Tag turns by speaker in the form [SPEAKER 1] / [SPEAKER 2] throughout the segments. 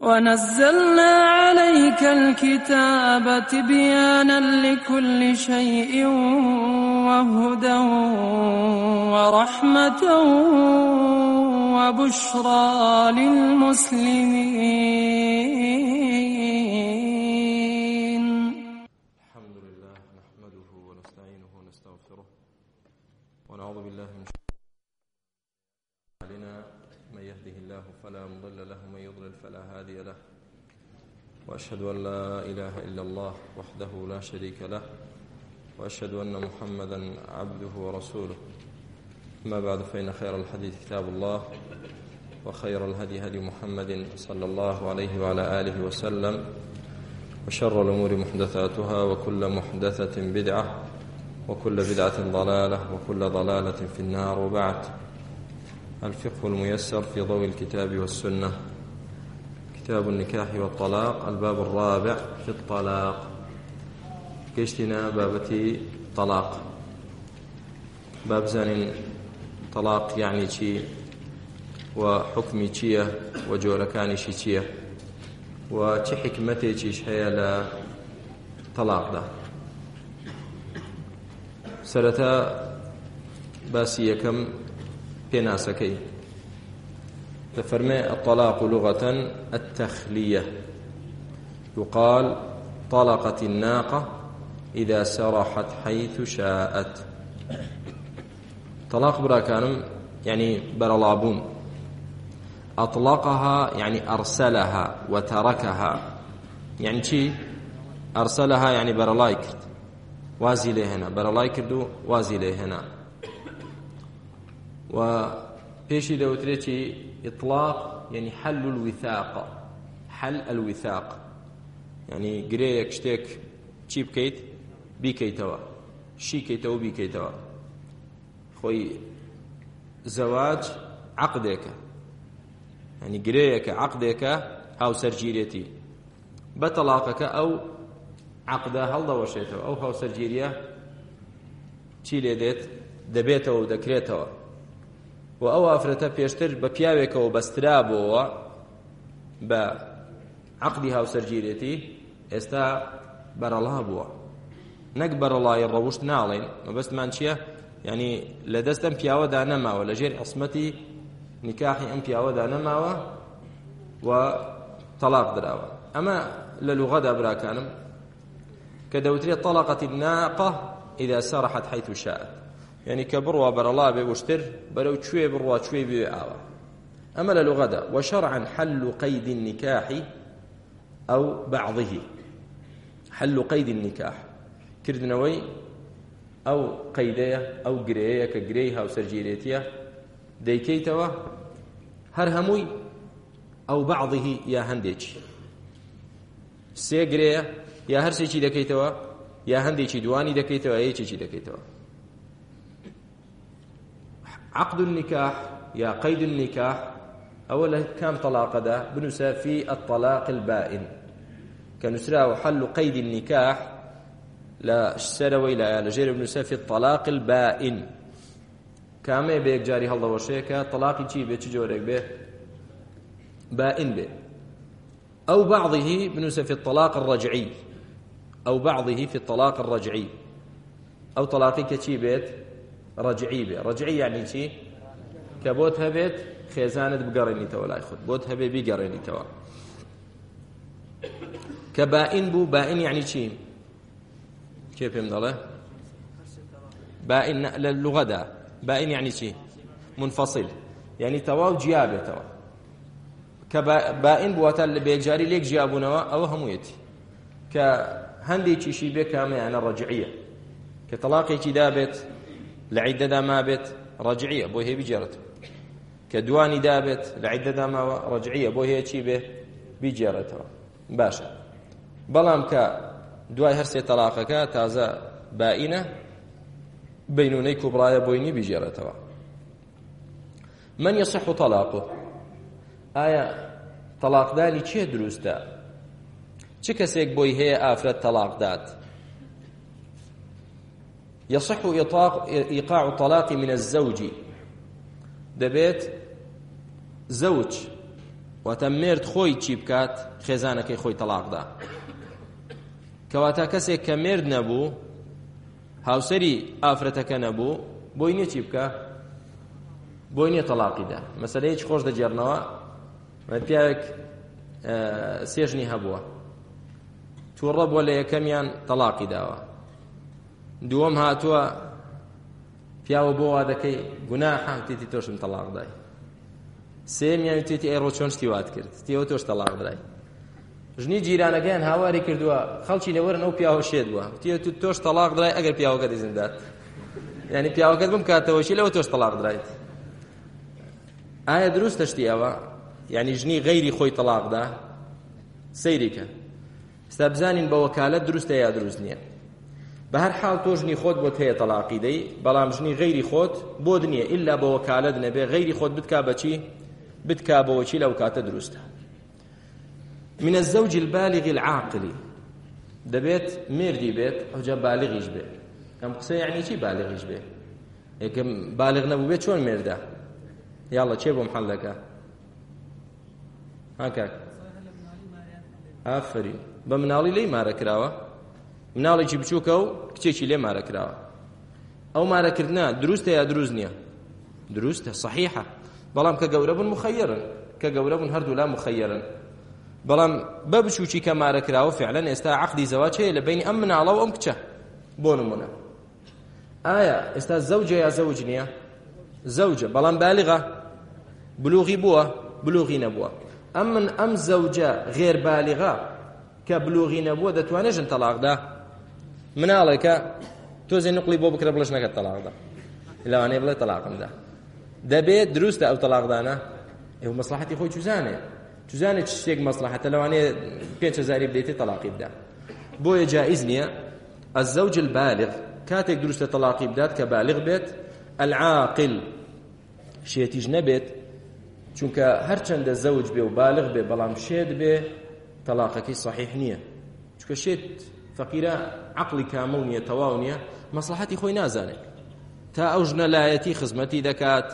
[SPEAKER 1] ونزلنا عليك الكتاب تبيانا لكل شيء وهدى ورحمة وبشرى للمسلمين.
[SPEAKER 2] الحمد لله نحمده ونستعينه ونستغفره ونعوذ بالله من شرور أنفسنا من يهده الله فلا مضل له ومن يضلل فلا هادي له وأشهد أن لا إله إلا الله وحده لا شريك له وأشهد أن محمدا عبده ورسوله. أما بعد فإن خير الحديث كتاب الله وخير الهدي هدي محمد صلى الله عليه وعلى آله وسلم وشر الأمور محدثاتها وكل محدثة بدعة وكل بدعة ضلالة وكل ضلالة في النار. وبعد، الفقه الميسر في ضوء الكتاب والسنة، كتاب النكاح والطلاق، الباب الرابع في الطلاق. كشتنا بابتي طلاق، باب زان طلاق يعني شي وحكمي شي وجوركاني شي وشي حكمتي شي هي لا طلاق ده. سرتا باسيكم بناسكي ففرمي الطلاق لغة التخلية، يقال طلقت الناقة إذا سرحت حيث شاءت. طلاق براكانم يعني برلابون، أطلقها يعني أرسلها وتركها، يعني شي أرسلها يعني برلاي كرد وازي لهنا، برلاي كردو وازي لهنا. وبيشي دوتريتي إطلاق يعني حل الوثاق، حل الوثاق يعني قريك شتيك شي بكيت بيكيتوا شي كيتوا بيكيتوا. خوي زواج عقدك يعني قريك عقدك أو سرجيريتي بطلاقك أو عقدها هل دوشيتوا أو هاو سرجيريا شي ليدت دبيته ودكريته وأو أفرتا بيشتر ببياوك وبسترابو بعقدها وسرجيريتي استا برالها بوا نكبر الله يروشت نالين ما بس مانشيه يعني لدست أمبياوة دانما ولا جير عصمتي نكاحي أمبياوة دانما وطلاق دراوة. أما للغة دابرا كانم كدوتري طلقت الناقة إذا سرحت حيث شاءت، يعني كبروا بر الله بوشتر برو شوي بروا شوي بيعاوة. أما للغة دا وشرعا حل قيد النكاح أو بعضه، حل قيد النكاح كردنوي أو قيدية أو قرية كقريها أو سرجيريتية ديكيتوا هرهموي أو بعضه يا هنديش سي قرية يا هرسيشي دكيتوا يا هنديشي دواني دكيتوا أيشي دكيتوا. عقد النكاح يا قيد النكاح أولا كان طلاق ده بنسى في الطلاق البائن كنسراه حل قيد النكاح لا السروي لا لجير بنسى في الطلاق البائن كامي بيك جاري هالله وشيكا طلاقي شي بيك جورك به بائن به أو بعضه بنسى في الطلاق الرجعي أو بعضه في الطلاق الرجعي أو طلاقي كشي بيت رجعي به. رجعي يعني شي كبوتها بيت خيزانة بقريني توا لا يخد بوتها بي بقريني توا. كبائن بو بائن يعني شي كيف يمضى له بائن للغة دا بائن يعني شي منفصل يعني توا وجيابه توا. كبائن بواتا اللي بيجاري ليك جيابونه أو همويتي كهندي شي بك يعني الرجعية كطلاقي شي دابت لعدة دا ما بيت رجعية بو هي بجارته كدواني دابت لعدة دا ما رجعية بو هي شي به بجارته باشا. بلام كدواي هرسي طلاقك تازا بائنة بينوني كبرايا بويني بجارته. من يصح طلاقه؟ آية طلاق داني چه دروستا چه کسیک بوی هي آفرت طلاق داد؟ يصح إيقاع الطلاق من الزوج دبيت زوج واتە مرد خۆی چی بکات خێزانەکەی خۆی تەلاقدا کەواتە کەسێک کە مرد نەبوو هاوسەری ئافرەتەکە نەبوو بۆی نییە چی بکە بۆی نییە تەلاقیدا مەسەلەیەکی خۆش دەجێڕنەوە پیاوێک سێژنی هەبووە تووڕە بۆ لە یەکەمیان تەلاقی داوە دووەم هاتووە پیاوە بۆ وا دەکەی گوناحە وتێتی تۆشم تەلاق دای سێمیان وتێتی ئەی ڕۆ چۆن شتی وات کرد تێوە تۆش تەلاق درای ژنی جیرانەکەیان هاواری کردووە خەڵکی لێوەرن ئەو پیاوە شێت بووە وتێ تۆش تەلاق درای ئەگەر پیاوەکەت ئیزن دات یعنی پیاوەکەت بمکاتەوەشی لەوە تۆش تەلاق درایت ئایا دروستە شتی ئەوە یعنی ژنی غەیری خۆی تەلاقدا سەیریکە ستا بزانین بە وەکالەت دروستە یا دروست نییە بە هەر حاڵ تۆ ژنی خۆت بۆت هەیە تەلاقی دەی بەڵام ژنی غەیری خۆت بۆت نییە ئیلا بە وەکالەت نەبێ غەیری خۆت بتکا بەچی بتکا بەوەچی لەو کاتە دروستە من الزوج البالغ العاقل دەبێت مردی بێت ئەوجا بالغیش بێت ئەم قسە یعنی چی بالغیش بێت یەکەم بالغ نەبوو بێت چۆن مێردە یاڵە چێ بۆم حەڵ دەکا ها کاک ئافرین بە مناڵی لێی مارە کراوە مناڵێکی بچووکە و کچێکی لێ مارە کراوە ئەو مارەکردنە دروستە یا دروست نییە دروستە صحیحە بەڵام کە گەورە بوون مخەیرن کە گەورە بوون هەردوو لا مخەیرن بەڵام بە بچووکی کە مارە کراوە فعلەن ئێستا عەقدی زەواج هەیە لە بینی ئەم مناڵە و ئەم کچە بۆ نمونە ئایا ئێستا زەوجە یا زەوج نییە زەوجە بەڵام بالغە بلوغی بووە بلوغی نەبووە ئەم زەوجە غێر بالغە کە بلوغی نەبووە دەتوانێت ژن تەلاقدا مناڵێکە تۆزێ نقلی بۆ بکرە بڵش نەکەت تەلاقدا لەوانەیە بڵێ تەلاقمدا دەبێت دروستە ئەو تەلاقدانە ئێوە مەسلحەتی خۆی چوزانێت چ شتێک مەسلحەتە لەوانەیە 5,000 بدەیتێ تەلاقی بدا بۆیە جائز نییە الزەوج البالغ کاتێک دروستە تەلاقی بدات کە بالغ بێت العاقل شێتیش نەبێت چونکە هەرچەندە زەوج بێ و بالغ بێ بەڵام شێت بێ تەلاقەکەی صحیح نییە چونکە شێت فەقیرە عەقڵی کامل نییە تەواو نییە مەسلحەتی خۆی نازانێت تا ئەو ژنە لایەتی خزمەتی دەکات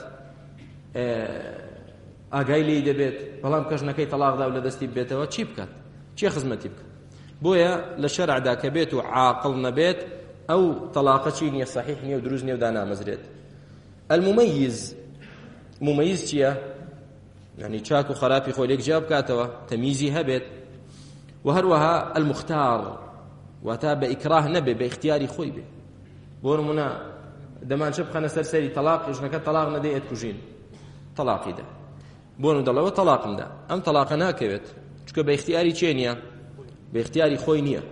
[SPEAKER 2] ئاگای لێی دەبێت بەڵام کە ژنەکەی تەلاقدا و لە دەستی بێتەوە چی بکات چی خزمەتی بکات بۆیە لە شەرعدا کە بێت و عاقڵ نەبێت ئەو تەلاقە چی نییە صحیح نییە و دروست نییە و دانامەزرێت المميز مميز چییە يعني چاک و خراپی خۆی لێک جا بکاتەوە تەمیزی هەبێت و هەروەها المختار واتە بە ئیکراه نەبێ بە اختیاری خۆی بێ بۆ نمونە دەمانچە بخەنە سەر سەری تەلاق ژنەکە تەلاق نەدەی ئەتکوژین تەلاقیدا بۆ نو دەڵەوە تەلاقمدا ئەم تەلاقە ناکەوێت چونکە بە اختیاری چێ نییە بە اختیاری خۆی نییە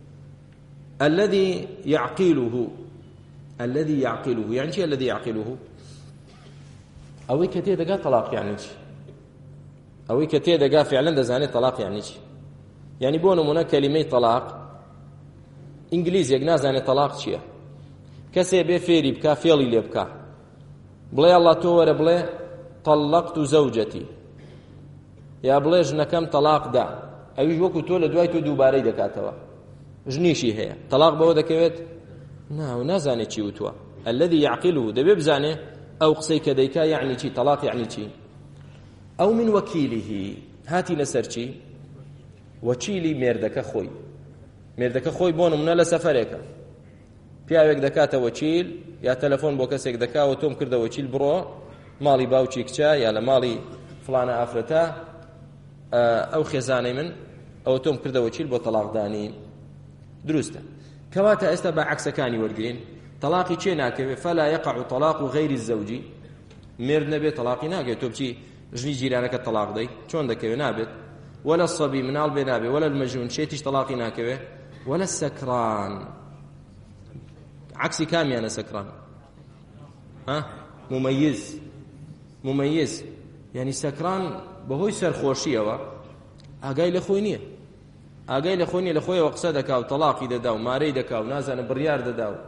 [SPEAKER 2] الذي يعقله يعني چی الذي يعقله ئەوەی کە تێدەگا تەلاق یعنی چی ئەوەی کە تێدەگا فعلا دەزانێت تەلاق یعنی چی یعنی بۆ نمونە کەلیمەی تەلاق ئینگلیزیەک نازانێت تەلاق چییە کەسێ بێ فێری بکە فێڵی لێ بکە بڵێ ئەڵڵا تۆ وەرە بڵێ طەلەقت زەوجەتی یا بڵێ ژنەکەم تەلاق دا ئەویش وەکو تۆ لە دوای تۆ دووبارەی دەکاتەوە ژنیشی هەیە تەلاق بەوە دەکەوێت نازانێت چی وتووە الذي يعقله دەبێ بزانێ ئەو قسەی کە دەیکا یعنی چی تەلاق یعنی چی ئەو من وەکیلیه هاتی لەسەر چی وەکیلی مێردەکە خۆی بۆ نمونە لە سەفەرێکە پیاوێک دەکاتە وەکیل یا تەلەفۆن بۆ کەسێک دەکاوە تۆم کردە وەکیل بڕۆ ماڵی باوکی کچە یا لە ماڵی فڵانە ئافرەتە ئەو خێزانەی من ئەوە تۆم کردە وەکیل بۆ تەلاقدانی دروستە کەواتە ئێستا بە عەکسەکانی وەرگین تەلاقی چێ ناکەوێت فلا يقع طلاق غير الزوج مرد نەبێت تەلاقی ناکەوێت تۆ بچی ژنی جیرانەکە تەلاق دەی چۆن دەکەوێت نابێت ولا الصبي مناڵ بێ نابێت ولا المجنون شێتیش تەلاقی ناکەوێت ولا السكران عكسي كاميانە سكران مميز يعني سكران بەهۆی سەرخۆشیەوە ئاگای لە خۆی نییە لە خۆیەوە قسە دەکا و تەلاقی دەدا و مارەی دەکا و نازانە بڕیار دەدا و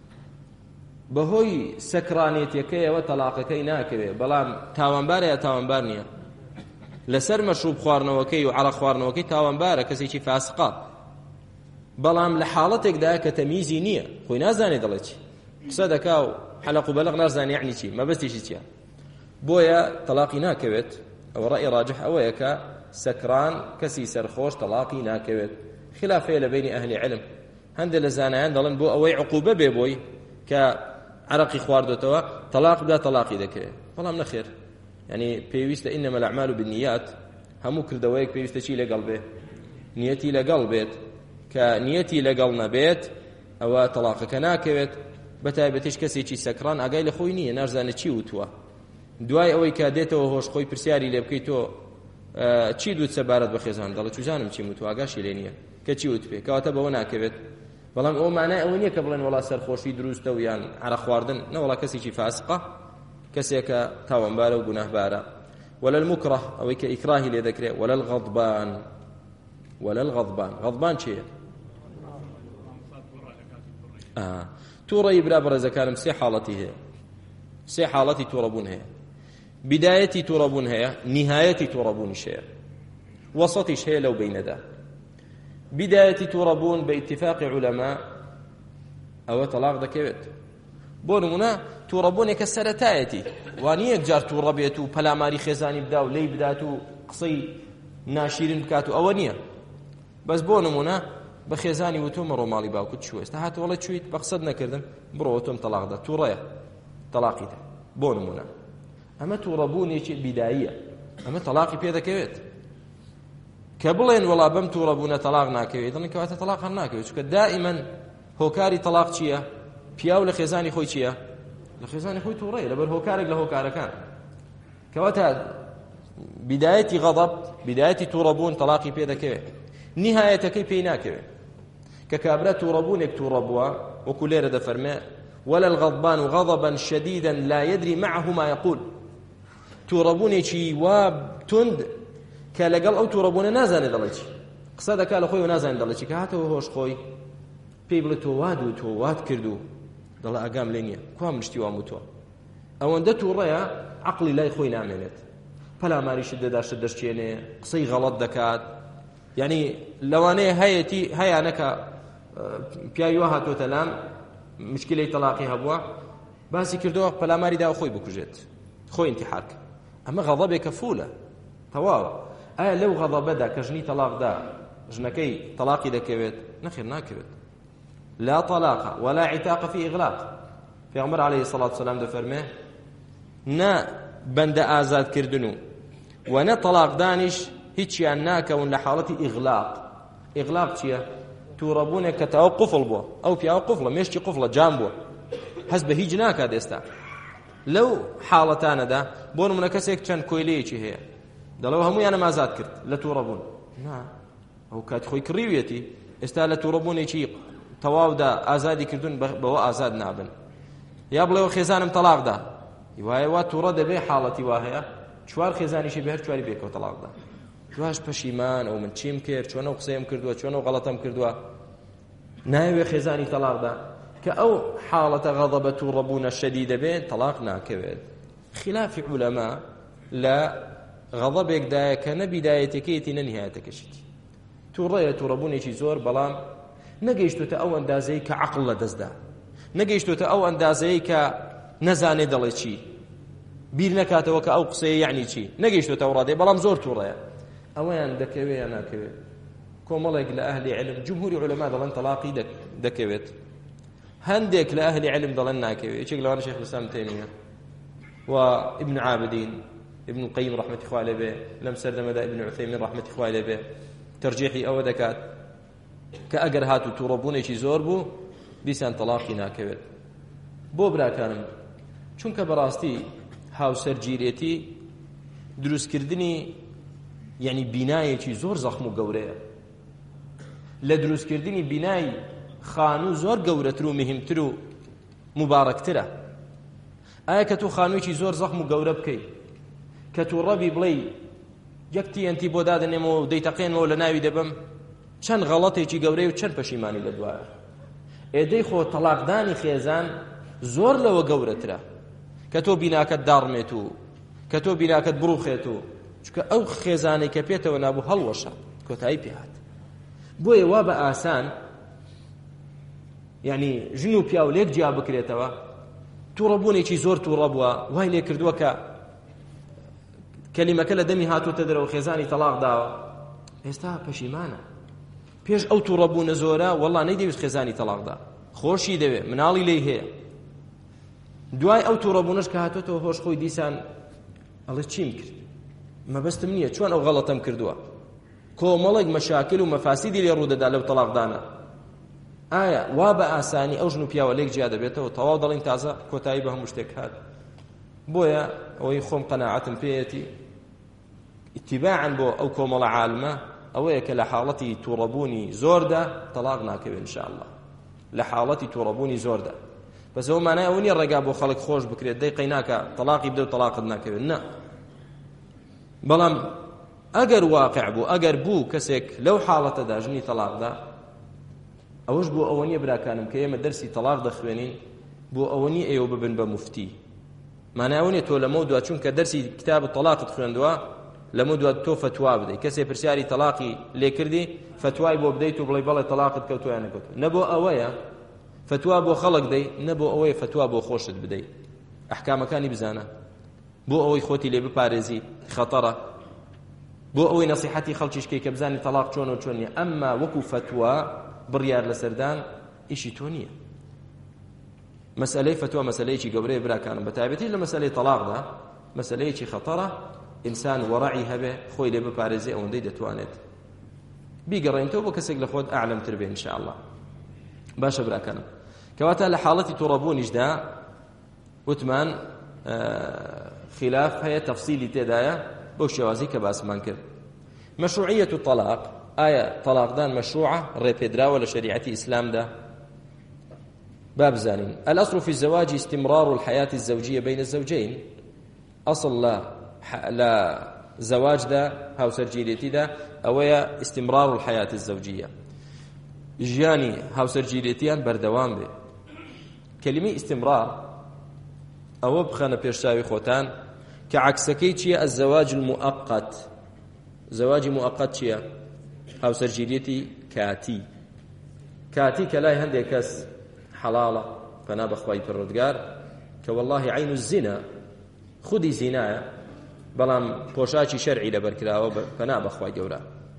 [SPEAKER 2] بەهۆی سەکرانێتیەکەیەوە تەلاقەکەی ناکەوێت بەڵام تاوانبارە یا تاوانبار نییە لەسەر مەشروب خواردنەوەکەی و عەرەق خواردنەوەکەی تاوانبارە کەسێکی فاسقە بەڵام لە حاڵەتێکدا کە تەمیزی نییە خۆی نازانێت دەڵێ چی قسە دەکا و حەلەق و بەلەق نازانێ یعنی چی مەبەستیشی چییە بۆیە تەلاقی ناکەوێت ئەو ڕەئی ڕاجح ئەوەیە کە سەکران کەسی سەرخۆش تەلاقی ناکەوێت خلافەیە لە بینی ئەهلی علم هەندێک لە زانایان دەڵێن بۆ ئەوەی عقوبە بێ بۆی کە عرقی خواردوتەوە تەلاق بدا تەلاقی دەکەوێت بەڵام نەخێر یعنی پێویستە ئینەمە الأعمال بالنیات هەموو کردەوەیەک پێویستە چی لەگەڵ بێ نیەتی لەگەڵ بێت کە نیەتی لەگەڵ نەبێت ئەوە تەلاقەکە ناکەوێت بەتایبەتیش کەسێکی سەکران ئاگای لە خۆی نییە نازانێت چی وتووە دوای ئەوەی کە دێتەوە هۆش خۆی پرسیاری لێ بکەیت تۆ چی دوت سەبارەت بە خێزان دەڵێ چوزانم چی وتووە ئاگاشی لێ نییە کە چی وت پێ کەواتە بەوە ناکەوێت بەڵام ئەو مانای ئەوە نییە کە بڵێن وڵا سەرخۆشی دروستە و یان عرق خواردن نەوەڵا کەسێکی فاسقە کەسێکە تاوانبارە و گوناهبارە ولا المكره ئەوەی کە ئیکراهی لێ دەکرێت ولا الغضبان غضبان چییە تووڕەی برا بەڕێزەکانم سێ حاڵەتی هەیە سێ حاڵەتی تووڕەبوون هەیە بدایەتی تووڕەبوون هەیە نهایەتی تووڕەبوونیش هەیە وەسەتیش هەیە لەو بینەدا بدایەتی تووڕەبوون بە ئیتفاقی عولەما ئەوە تەلاق دەکەوێت بۆ نمونە تووڕەبوونێکە سەرەتایەتی وانە یەک جار تووڕە بێت و پەلاماری خێزانی بدا و لێی بدات و قسەی ناشیرین بکات و ئەوە نییە بەس بۆ نمونە بە خێزانی وتۆمە ڕۆماڵی باوکت چوە ئێستا هاتەوەڵە چویت بە قسەت نەکردم بڕۆ تۆم تەلاقدا تووڕەیە تەلاقیدا بۆ نمونە ئەمە تووڕەبوونێکی بیداییە ئەمە تەلاقی پێ دەکەوێت کە بڵێن وەڵا بەم تووڕەبوونە تەلاق ناکەوێت دڵن کەواتە تەلاق هەر ناکەوێت چونکە دائیمەن هۆکاری تەلاق چییە پیاو لە خێزانی خۆی چییە لە خێزانی خۆی تووڕەیە لەبەر هۆکارێک لە هۆکارەکان کەواتە بدایەتی غەضب بدایەتی تووڕەبوون تەلاقی پێ دەکەوێت نهایەتەکەی پێی ناکەوێت کە کابرا تووڕەبوونێک تووڕەبووە وەکو لێرە دەفەرمێ ولا الغضبان غضبا شديدا لا يدري معه ما يقول تووڕەبوونێکی وا تند کە لەگەڵ ئەو تووڕەبوونە نازانێت دەڵێ چی قسە دەکات لە خۆی و نازانێت دەڵێ چی کە هاتەوە هۆش خۆی پێی بڵێ تۆ واد و تۆ وات کرد و دەڵێ ئاگام لێ نییە کوا منشتی وام وتووە ئەوەندە تووڕەیە عەقڵی لای خۆی نامێنێت پەلاماریشت دەداشت دەشتێنێ قسەی غەڵەت دەکات یعنی لەوانەیە هەیەیانەکە پیاوی وا هاتوۆتە لام مشکلەی تەلاقی هەبووە باسی کردەوە پەلاماری داوە خۆی بکوژێت خۆی انتحار کرد ئەمە غەضەبێکە فولە تەواوە ئایا لەو غەضەبەدا کە ژنی تەلاقدا ژنەکەی تەلاقی دەکەوێت نەخێر ناکەوێت لا طلاق ولا عتاق في إغلاق پیغمبر عليه الصلاة والسلام دەفەرمێ نا بەندە ئازاد کردن و نە طلاق دانیش هیچیان ناکەون لە حاڵەتی ئیغلاق چییە تووڕەبوونێک کە تاوە قوفڵ بووە ئەو پیاوە قوفڵە مێشتی قوفڵە جام بووە هەست بە هیچ ناکات ئێستا لەو حاڵەتانەدا بۆ نمونە کەسێک چەند کۆیلەیەکی هەیە دەڵێەوە هەموویانە ئازاد کرد لە تووڕەبوون نا ئەو کات خۆی کڕیوێتی ئێستا لە تووڕەبوونێکی تەواودا ئازادی کردوون بەوە ئازاد نابن یا بڵێەوە خێزانم تەلاقدا وایە وا تووڕە دەبێ حاڵەتی وا هەیە چوار خێزانیشی بە هەر چواری بێکەوە تەلاقدا جواش پەشیمان ئەو من چیم کرد چۆن ئەو قسەیم کردووە چۆن ئەو غەڵەتەم کردووە ناوێ خێزانی تەلاقدا کە ئەو حاڵەتە غەضەبە تووڕەبوونە شەدید دەبێت تەلاق ناکەوێت خلافی عولەما لە غەضەبێکدایە کە نە بیدایەتەکەیەتی نە نهایەتەکەشیتی تووڕەیە تووڕەبوونێکی زۆر بەڵام نەگەیشتوتە ئەو ئەندازەی کە عەقڵ لە دەستدا نەگەیشتوتە ئەو ئەندازەی کە نەزانێ دەڵێ چی بیر نەکاتەوە کە ئەو قسەیە یعنی چی نەگەیشتوتە ئەو ڕادەیە بەڵام زۆر تووڕەیە ئەوەیان دەکەوێت یان ناکەوێت کۆمەڵێک لە ئەهلی علم جمهوری عولەما دەڵێن تەلاقی دەکەوێت هەندێک لە ئەهلی علم دەڵێن ناکەوێت یەکێک لەوانە شێخ الإسلام تەیمیە و ابن عابدین ابن القیم ڕەحمەتی خوا لێ بێ لەم سەردەمەدا ابن عوثەیمین ڕەحمەتی خوا لێ بێ تەرجیحی ئەوە دەکات کە ئەگەر هاتو تووڕەبوونێکی زۆر بوو دیسان تەلاقی ناکەوێت بۆ براکانم چونکە بەڕاستی هاوسەرگیرێتی دروستکردنی یعنی بینایەکی زۆر زەخم و گەورەیە لە دروستکردنی بینای خانوو زۆر گەورەتر و مهمتر و مبارەکترە ئایا کە تۆ خانوویەکی زۆر زەخم و گەورە بکەی کە تووڕەبی بڵێ یەک تیەنتی بۆ دادنێمەوە و دەیتەقێنەوە لە ناوی دەبم چەند غەڵەتێکی گەورەی و چەند پەشیمانی لە دوایە ئێدەی خۆ تەلاقدانی خێزان زۆر لەوە گەورەترە کە تۆ بیناکەت داڕمێت و کە تۆ بیناکەت بڕوخێت و چونکە ئەو خێزانەی کە پێتەوە نابوو هەڵوەشە کۆتایی پێهات بۆیە وا بە ئاسان یعنی ژن و پیا و لێک جیا بکرێتەوە تووڕەبوونێکی زۆر تووڕە بووە وای لێ کردووە کە کەلیمەکە لە دەمی هاتووەتە دەرەوە خێزانی تەلاق داوە ئێستا پەشیمانە پێش ئەو تووڕەبوونە زۆرە وەڵڵا نەیدەوێت خێزانی تەلاقدا خۆشی دەوێت مناڵی لێی هەیە دوای ئەو تووڕەبوونەش کە هاتوێتەوە هۆش خۆی دیسان ئەڵێ چیم کرد مەبەستم نییە چۆن ئەو غەڵەتەم کردووە کۆمەڵێک مەشاکل و مەفاسیدی لێ ڕوودەدا لەو تەلاقدانە ئایا وا بە ئاسانی ئەو ژن و پیاوە لێک جیا دەبێتەوە تەواو دەڵێن تازە کۆتایی بە هەموو شتێک هات بۆیە ئەوەی خۆم قەناعەتم پێیەتی اتباعاً بۆ ئەو کۆمەڵە عالمە ئەوەیە کە لە حاڵەتی تووڕەبوونی زۆردا تەلاق ناکەوێت ئینشاءالله لە حاڵەتی تووڕەبوونی زۆردا بەس ئەو مانای ئەوە نییە ڕێگا بۆ خەڵک خۆش بکرێت دەیقەی ناکە تەلاقی بدە و تەلاقت ناکەوێت نه بەڵام ئەگەر واقع بوو ئەگەر بوو کەسێک لەو حاڵەتەدا ژنی تەلاقدا ئەوەش بۆ ئەوە نییە براکانم کە ئێمە دەرسی تەلاق دەخوێنین بۆ ئەوە نییە ئێوە ببن بە مفتی مانای ئەوە نییە تۆ لەمە دوا چونکە دەرسی کتاب تەلاقت خوێندووە لەمە دوا تۆ فتوا بدەیت کەسێ پرسیاری تەلاقی لێ کردی فتوای بۆ بدەیت و بڵێ بەڵێ تەلاقت کەوتووە یان نەکەوتووە نە بۆ ئەوەیە فتوا بۆ خەڵک دەی نە بۆ ئەوەیە فتوا بۆ خۆشت بدەیت ئەحکامەکانی بزانە بۆ ئەوەی خۆتی لێ بپارێزی خەتەرە بۆ ئەوەی نەسیحەتی خەڵکیشکەی کە بزانی تەلاق چۆن و چۆن نییە ئەمما وەکو فتوا بڕیار لەسەردان ئیشی تۆ نییە مەسئلەی فتوا مەسئلەیەکی گەورەیە براکانم بەتایبەتی لە مەسئلەی تەلاقدا مەسئلەیەکی خەتەرە ئینسان وەڕعی هەبێ خۆی لێ بپارێزێ ئەوەندەی دەتوانێت بیگەڕێنتەوە بۆ کەسێک لە خۆت ئەعلەمتر بێ ئینشاءالله باشە براکانم کەواتە لە حاڵەتی تووڕەبوونیشدا وتمان خلاف هەیە تەفسیلی تێدایە بۆ شێوازی کە باسمان کرد مەشروعیەت الطلاق ئایا تەلاقدان مەشروعە ڕێپێدراوە لە شەریعەتی ئیسلامدا بابزانين الأصل في الزواج استمرار الحياة الزوجية بين الزوجين أصل لا زواج دا هاو سرجيريتي دا أويا استمرار الحياة الزوجية جياني هاو سرجيريتيان بردوام بي كلمة استمرار أو بخنا بيرشاوي خوتان كعكسكي تشيا الزواج المؤقت زواج مؤقت تشيا هاو سرجيريتي كاتي كلاي هندي كس حلالة فنا بخواي پروردگار كوالله عين الزنا خودي زنا بلام پوشاچی شرعي لبركراوه فنا بخواي گورا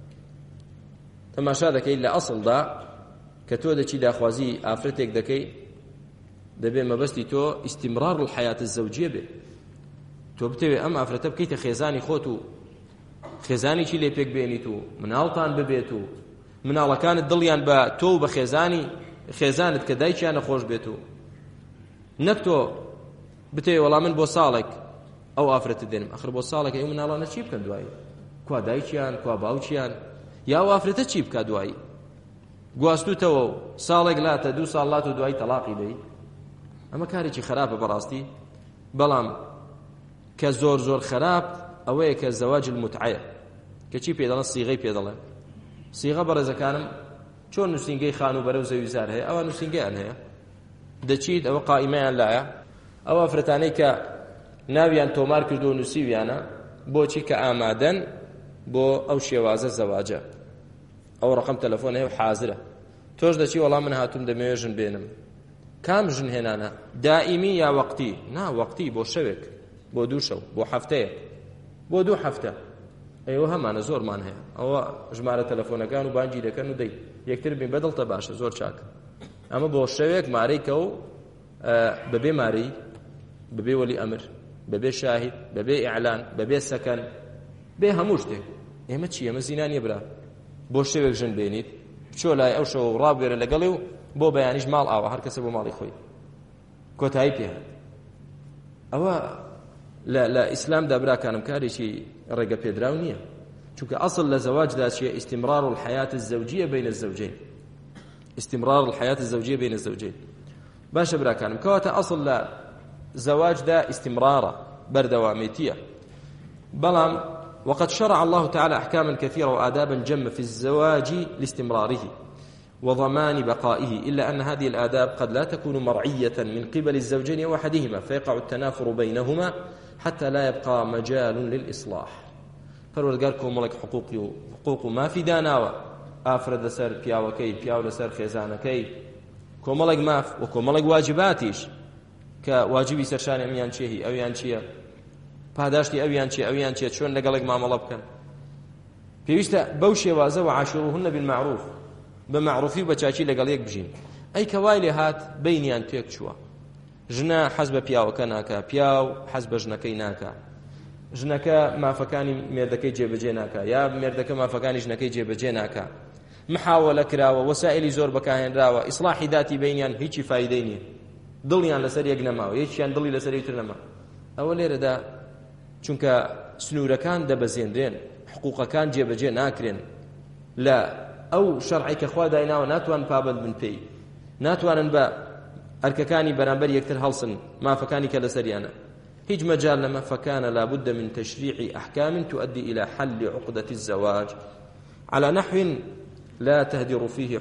[SPEAKER 2] تماشا دكي الا اصل دا كتو دچي داخوازي افرتك دكي دبي ما بستي تو استمرار الحياة الزوجية به تو بتوي ام افرته بكيت خيزاني خوتو خيزاني چي ليپيك بينيتو منالتان ببيتو منالا كانت دليان با تو بخيزاني خێزانت کە دایکیانە خۆش بێت و نەک تۆ بتێ وەڵام من بۆ ساڵێک ئەو ئافرەتت دێنم ئەخر بۆ ساڵێک ئەو مناڵانە چی بکەن دوایی کوا دایکیان کوا باوکیان یا ئەو ئافرەتە چی بکات دوایی گواستوتەوە و ساڵێک لاتە 2 ساڵ لات و دوایی تەلاقی دەی ئەمە کارێکی خراپە بەڕاستی بەڵام کە زۆر خراپ ئەوەیە کە زەواج المتعە کە چی پێ دەڵێن سیغەی پێ دەڵێن سیغە بەڕێزەکانم چۆن نووسینگەی خان و بەرەو زەویزار هەیە ئەوە نووسینگەیان هەیە دەچیت ئەوە قائیمەیان لایە ئەوە فرەتانەی کە ناویان تۆمار کردو و نووسیویانە بۆچی کە ئامادەن بۆ ئەو شێوازە زەواجە ئەو ڕقم تەلەفۆن هەیە و حازرە تۆش دەچی وەڵام من هاتووم دەمەوێ ژن بێنم کام ژن هێنانە دائیمی یا وەقتی نا وەقتی بۆ شەوێک بۆ 2 شەو بۆ هەفتەیەک بۆ 2 هەفتە ئەوە هەمانە زۆرمان هەیە ئەوە ژمارە تەلەفۆنەکان و بانگی دەکەن و دەی یەکتر بین بەدڵتە باشە زۆر چاک ئەمە بۆ شەوێک مارەی کە و بەبێ مارەی بەبێ وەلی ئەمر بەبێ شاهید بەبێ ئیعلان بەبێ سەکەن بێ هەموو شتێک ئێمە چی ئەمە زینا نییە برا بۆ شەوێک ژن بێنیت بچۆ لای ئەو شەو ڕابگەرە لەگەڵێ و بۆ بەیانیش ماڵ ئاوە هەر کەسە بۆ ماڵی خۆی کۆتایی پێ ئەوە لە ئیسلامدا براکانم کارێکی ڕێگە پێدراو نییە چونکە ئەسڵ لە زەواجدا چیە استمرار الحياة الزوجية بين الزوجين استمرار الحياة الزوجية بين الزوجين باشە براکانم کەواتە ئەسڵ لە زەواجدا استمرارە بەردەوامیتیە بەڵام وقد شرع الله تعالى أحكاما كثيرة وآدابا جمة في الزواج لاستمراره وضمان بقائه إلا أن هذه الآداب قد لا تكون مرعية من قبل الزوجين وحدهما فيقع التنافر بينهما حتى لا يبقى مجال للإصلاح پەروەردگار کۆمەڵێک حقوق و مافی داناوە ئافرەت لەسەر پیاوەکەی پیاو لەسەر خێزانەکەی کۆمەڵێک ماف و کۆمەڵێک واجباتیش کە واجبی سەرشانی ئەمیان چێهی ئەویان چییە پاداشتی ئەویان چێ چۆن لەگەڵێک مامەڵە بکەن. پێویستە بەو شێوازە و عاشروهن بالمعروف، بە معروفی و بە چاکی لەگەڵ یەک بژین. ئەی کە وای لێ هات بەینیان تێک چووە، ژنە حەز بە پیاوەکە ناکا، پیاو حەز بە ژنەکەی ناکا، ژنەکە مافەکانی مێردەکەی جێبەجێ ناکا، یا مێردەکە مافەکانی ژنەکەی جێبەجێ ناکا، محاوەلە کراوە، وەسائلی زۆر بەکارهێنراوە، ئیسلاحی داتی بینیان هیچی فایدەی نییە، دڵیان لەسەر یەک نەماوە، یەکیان دڵی لەسەر یەکتر نەما. ئەوە لێرەدا چونکە سنوورەکان دەبەزێنرێن، حقوقەکان جێبەجێ ناکرێن، لە ئەو شەرعی کە خوا دایناوە ناتوان پابند بن پێی، ناتوانن بە ئەرکەکانی بەرامبەر یەکتر هەڵسن مافەکانی کە لەسەریانە. هیچ مجال لما فكان لا بد من تشريع أحكام تؤدي إلى حل عقدة الزواج على نحو لا تهدر فيه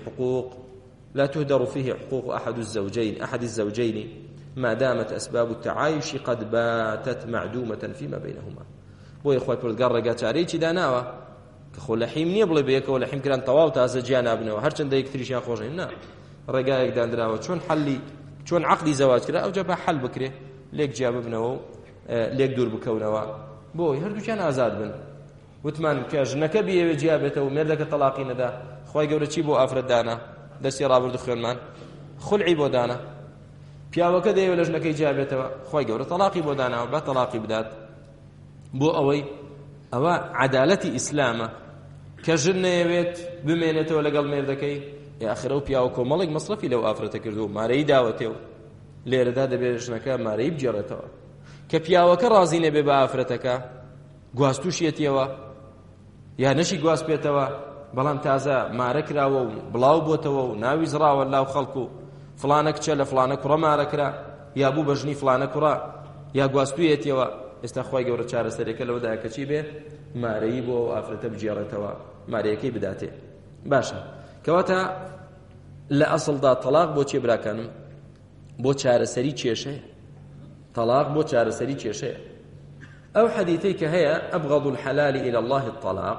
[SPEAKER 2] حقوق أحد الزوجين ما دامت أسباب التعايش قد باتت معدومة فيما بينهما. بۆ خۆی پردگار ڕێگا چارەیەکی داناوە کە خۆ لە حیم نییە بڵێ بەیەکەوە لە حیمکردان تەواو تازە گیان نابنەوە هەرچەندە یەکتریشیان خۆشین، نا، ڕێگایەک دانراوە چۆن عەقدی زەواج کرا ئەوجا بە حەل بکرێ، لێک جیا ببنەوە و لێک دوور بکەونەوە بۆی هەردووکیان ئازاد بن. وتمان کە ژنەکە بێوێ جیا بێتەوە مێردەکە تەلاقی نەدا، خی گەورە چی بۆ ئافرەت دانا؟ دەستی ڕابرد خوێنمان خولعی بۆ دانا. پیاوەکە دەیەوێت لە ژنەکەی جیا بێتەوە، خی گەورە تەلاقی بۆ داناوە، با تەلاقی بدات. بۆ ئەوە عەدالەتی ئیسلامە کە ژن نەیەوێت بمێنێتەوە لەگەڵ مێردەکەی، ئاخرە و پیاوە کۆمەڵێک مەصرفی لەو ئافرەتە کردو، مارەی داوەتێ و لێرەدا دەبێت ژنەکە مارەی بجێڕێتەوە. کە پیاوەکە ڕازی نەبێ بە ئافرەتەکە، گواستوشیەتیەوە یا نەشی گواست بێتەوە، بەڵام تازە مارە کراوە و بڵاو بۆتەوە و ناوی زراوە لاو خەڵک و فڵانە کچە لە فڵانە کوڕە مارە کرا، یا بوو بە ژنی فڵانە کوڕە، یا گواستویەتیەوە. ئێستا خی گەورە چارەسەرێکە لەوەدایە کە چی بێ؟ مارەی بۆ ئافرەتە بجێڕێتەوە، مارەیەکەی بداتێ. باشە، کەواتە لە ئەسڵدا تەلاق بۆ چێ براکانم؟ بۆ چارەسەری کێشەیە. تەلاق بۆ چارەسەری کێشەیە. ئەو حەدیثەی کە هەیە ئەبغەض الحەلال إلى الله الطلاق،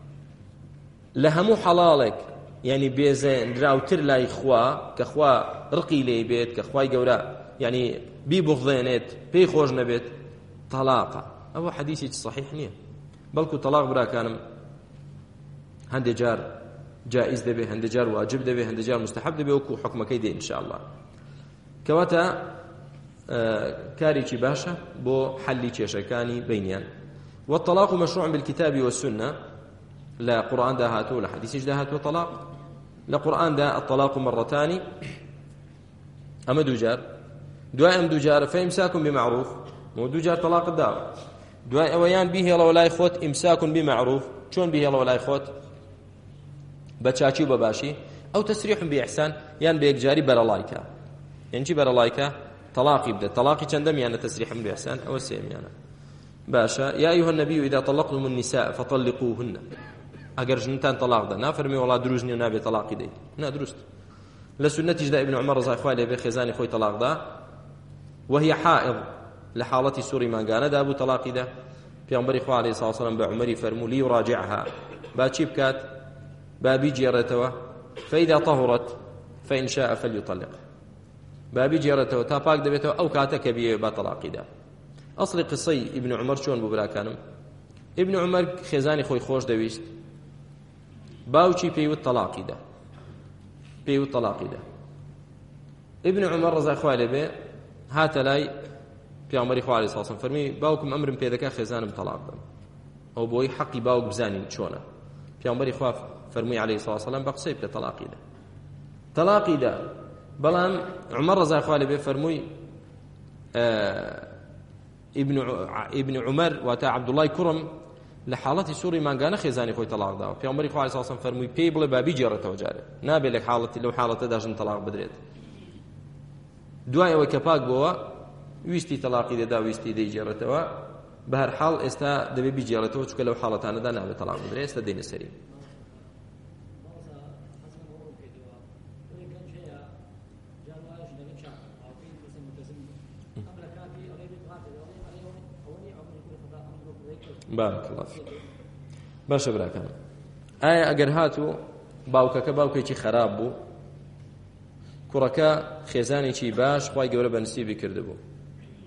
[SPEAKER 2] لە هەموو حەڵاڵێک یعنی بێزێنراوتر لای خوا کە خوا ڕقی لێی بێت، کە خوای گەورە یعنی بیبغضێنێت، پێی خۆش نەبێت، تەلاقە. ئەوە حەدیثێکی صحیح نییە، بەڵکو تەلاق براکانم هەندێک جار جائز دەبێ، هەندێک جار واجب دەبێ، هەندێک جار مستحب دەبێ، وەکو حکمەکەی دێ ئینشاءالله. کەواتە کارێکی باشە بۆ حەلی کێشەکانی بینیان. والطلاق مشروع بالكتاب والسنة، لا قرآن دا هاتو ولا حديث دا هاتو. طلاق لا قرآن دا الطلاق مرتان، أما دوجار دواء دوجار فإمساك بمعروف، مو دوجار طلاق الدار دواء أويان به الله ولا يخوت إمساك بمعروف، شون به الله ولا يخوت بتشاشي وبباشي، أو تسريح بإحسان يعني بيجاري برلايكا، يعني شي برلايكا طلاق يبدأ طلاقي كندم يعني تسريح بإحسان أو السيم يعني باشا. يا أيها النبي إذا طلقتم النساء فطلقوهن، أجر جنتان طلاق ده نافرمي والله دروزني ونابي طلاق دي نا درست لسنة جدا ابن عمر رضي الله عنه بخزاني خوي طلاق ده وهي حائض لحالة سوري ما قال ده أبو طلاق ده في عمر إخوة عليه الصلاة والسلام بعمري فرموا لي يراجعها باتشيب كات بابي جيرتها فإذا طهرت فإن شاء فليطلق، بابي جيرتها تاباك دبيتها أو كاتك بيه بطلاق ده. أصل قصي ابن عمر شون ببرا كانم ابن عمر خزاني خوي خوش دويست باوچی پێیوت تەلاقی دا، پێیوت تەلاقی دا. ابن عمر ڕزای خوای لێ بێ هاتە لای پێغەمبەری خوا عەلەیهی سەڵام فەرمی باوکم ئەمرم پێ دەکا خێزانم تەلاق بدەم، ئەو بۆی حەقی باوک بزانین چۆنە. پێغەمبەری خوا فەرمووی عەلەیهی سەڵام بە قسەی بکە تەلاقی دا، تەلاقی دا. بەڵام عمر ڕزای خوای لێ بێ فەرمووی ابن عمر واتە عەبدوڵای کوڕم لە حاڵەتی سووری مانگانە خێزانی خۆی تەلاق داوە. پێغەمبەری خوا عەلەیهی سەڵام فەرمووی پێی بڵێ بابی جێڕێتەوە جارێ، نابێت لەو حاڵەتەدا ژن تەلاق بدرێت. دوای ئەوەی کە پاک بووە ویستی تەلاقی دەدا، ویستی دەیجێڕێتەوە. بە هەر حاڵ ئێستا دەبێت بیجێڕێتەوە چونکە لەو حاڵەتانەدا نابێت تەلاق بدرێت. ئێستا دێنە سەری. بارك الله فيك. باشە براکەم، ئایا ئەگەر هاتوو باوکەکە باوکێکی خراپ بوو، کوڕەکە خێزانێکی باش خوای گەورە بەنسیبی کردبوو،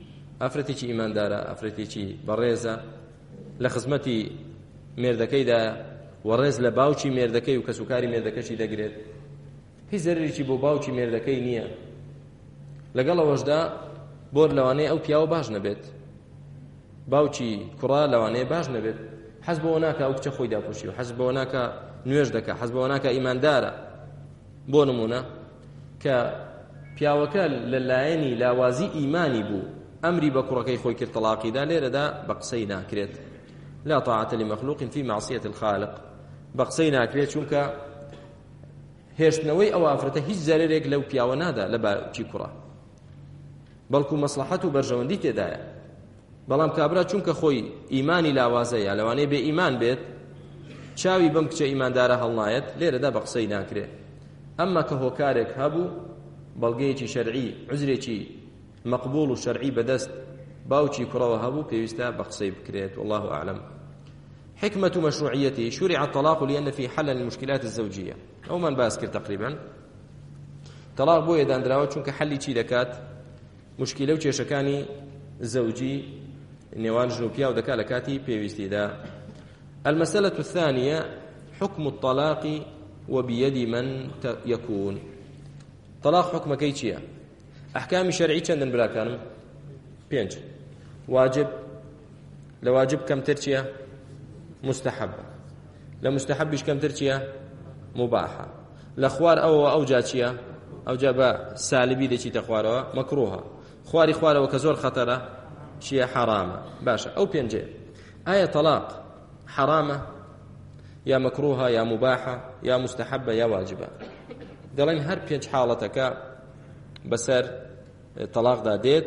[SPEAKER 2] ئافرەتێکی ئیماندارە، ئافرەتێکی بەڕێزە، لە خزمەتی مێردەکەیدا وەڕێز لە باوکی مێردەکەی و کەسوکاری مێردەکەشی دەگرێت، هیچ زەرریی بۆ باوکی مێردەکەی نییە. لەگەڵ ئەوەشدا بۆ لەوانەیە ئەو پیاوە باش نەبێت، باوکی کوڕا لەوانەیە باش نەبێت، حەز بەوە ناکە ئەو کچە خۆی داپۆشی و حەز بەوە ناکە نوێژ دەکە، حەز بەوە ناکە ئیماندارە. بۆ نمونە کە پیاوەکە لەلایەنی لاوازی ئیمانی بوو، ئەمری بە کوڕەکەی خۆی کرد تەلاقیدا، لێرەدا بە قسەی ناکرێت. لا طاعة لمخلوق في معصية الخالق، بە قسەی ناکرێت، چونکە هێشتنەوەی ئەو ئافرەتە هیچ زەرێک لەو پیاوە نادا لە باوکی کوڕە، بەڵکو مەسلحەت و بەرژەوەندی تێدایە. بەڵام کابرا چونکە خۆی ئیمانی لاوازەیە، لەوانەیە بێ ئیمان بێت، چاوی بەم کچە ئیماندارە هەڵنایەت، لێرەدا بە قسەی ناکرێت. ئەمما کە هۆکارێک هەبوو، بەڵگەیەکی شەرعی، عوزرێکی مەقبوڵ و شەرعی بەدەست باوکی کوڕەوە هەبوو، پێویستە بە قسەی بکرێت. والله أعلم. حكمة مشروعيته شرع الطلاق لأن في حل المشكلات الزوجية، أو من باسكر تقريبا طلاق بويا داندراوة چونك حلي چي دكات مشكلة وچێشەکانی زوجي نێوان ژنوپیا و دەکا لە کاتی پێویستیدا. المسألة الثانية حكم الطلاق وبيد من يكون. طلاق حكمەکەی چییە؟ ئەحکامی شەرعی چەندن براکانم؟ 5. واجب، لە واجب کەمتر چییە؟ مستحب، لە مستحبیش کەمتر چییە؟ مباحە. لە خوار ئەوجا چییە؟ ئەوجا بە سالبی دەچیتە خوارەوە مەکروهە. خواری خوارەوە کە زۆر خەتەرە چییە؟ حرامە. باشە، ئەو 5 ئایا طلاق حرامە یا مەکروهە یا مباحە یا مستحبە یا واجبە؟ دەڵێن هەر 5 حاڵەتەکە بەسەر طلاقدا دێت،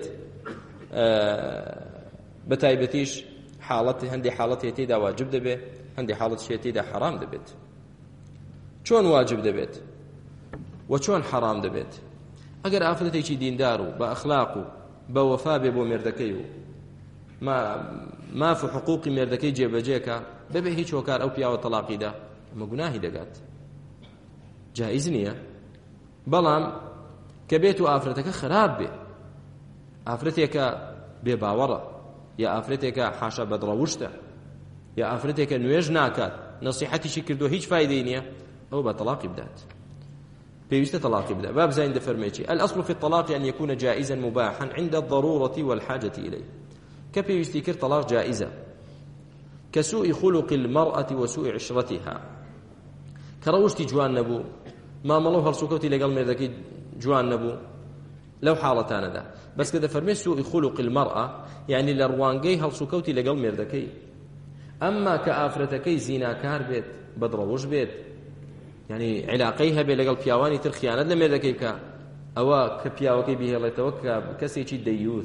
[SPEAKER 2] بە تایبەتیش حاڵەتی هەندی حاڵەتی تێدا واجب دەبێت، هەندی حاڵەتی تێدا حرام دەبێت. چۆن واجب دەبێت و چۆن حرام دەبێت؟ ئەگەر ئافرەتێکی دیندار و بە ئەخلاق و بە وەفا بێ بۆ مێردەکەی و ماف و حقوقی مێردەکەی جێبەجێکە، بەبێ هیچ هۆکار ئەو پیاوە تەلاقیدا، ئەمە گوناهی دەگات، جائز نییە. بەڵام کە بێت و ئافرەتەکە خراپ بێ، ئافرەتێکە بێ باوەڕە، یا ئافرەتێکە حاشا بەدڕەوشتە، یا ئافرەتێکە نوێژ ناکات، نەسیحەتیشی کردو هیچ فایدەی نییە، ئەو بە تەلاقی بدات، پێویستە تەلاقی بدات. باب زين دەفەرمێکی الأصل في الطلاق أن يكون جائزا مباحا عند الضرورة والحاجة إليه. كبيوستي كر طلاق جائزة كسوء خلق المرأة وسوء عشرتها، كروشتي جوان نبو ما ملوه هرسوكوتي لقل مردكي جوان نبو لو حالتان دا، بس كده فرمي سوء خلق المرأة يعني لروانجي هرسوكوتي لقل مردكي. أما كآفرتكي زيناكار بيت بدروش بيت، يعني علاقيها بين لقل بياواني تر خيانة لما ذكيك أو كبياوكي به الله توكى كسيتي